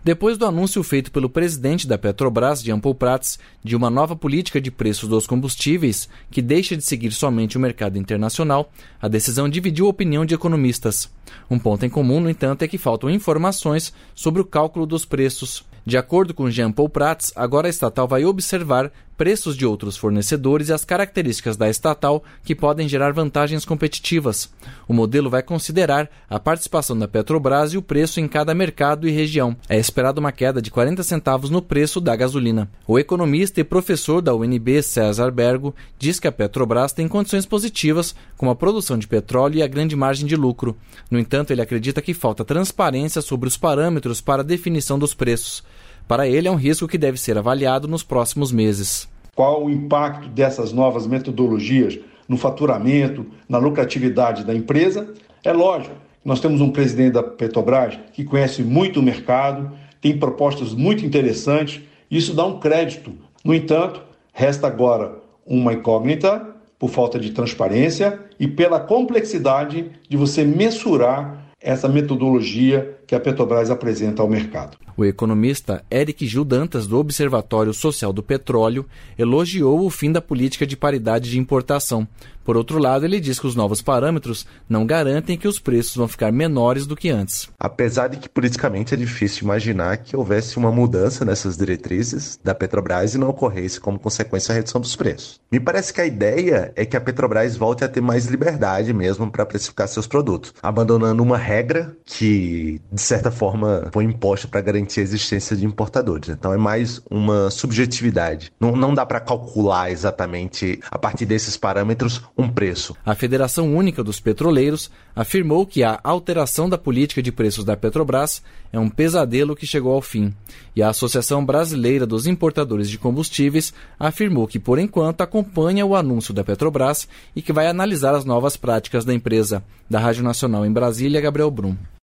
Depois do anúncio feito pelo presidente da Petrobras, Jean Paul Prats, de uma nova política de preços dos combustíveis que deixa de seguir somente o mercado internacional, a decisão dividiu a opinião de economistas. Um ponto em comum, no entanto, é que faltam informações sobre o cálculo dos preços. De acordo com Jean Paul Prats, agora a estatal vai observar preços de outros fornecedores e as características da estatal que podem gerar vantagens competitivas. O modelo vai considerar a participação da Petrobras e o preço em cada mercado e região. É esperada uma queda de 40 centavos no preço da gasolina. O economista e professor da UNB, César Bergo, diz que a Petrobras tem condições positivas, como a produção de petróleo e a grande margem de lucro. No entanto, ele acredita que falta transparência sobre os parâmetros para a definição dos preços. Para ele, é um risco que deve ser avaliado nos próximos meses. Qual o impacto dessas novas metodologias no faturamento, na lucratividade da empresa? É lógico, nós temos um presidente da Petrobras que conhece muito o mercado, tem propostas muito interessantes, isso dá um crédito. No entanto, resta agora uma incógnita por falta de transparência e pela complexidade de você mensurar essa metodologia que a Petrobras apresenta ao mercado. O economista Eric Gil Dantas, do Observatório Social do Petróleo, elogiou o fim da política de paridade de importação. Por outro lado, ele diz que os novos parâmetros não garantem que os preços vão ficar menores do que antes. Apesar de que politicamente é difícil imaginar que houvesse uma mudança nessas diretrizes da Petrobras e não ocorresse como consequência a redução dos preços. Me parece que a ideia é que a Petrobras volte a ter mais liberdade mesmo para precificar seus produtos, abandonando uma regra que, de certa forma, foi imposta para garantir a existência de importadores. Então é mais uma subjetividade. Não dá para calcular exatamente, a partir desses parâmetros, um preço. A Federação Única dos Petroleiros afirmou que a alteração da política de preços da Petrobras é um pesadelo que chegou ao fim. E a Associação Brasileira dos Importadores de Combustíveis afirmou que, por enquanto, acompanha o anúncio da Petrobras e que vai analisar as novas práticas da empresa. Da Rádio Nacional em Brasília, Gabriel Brum.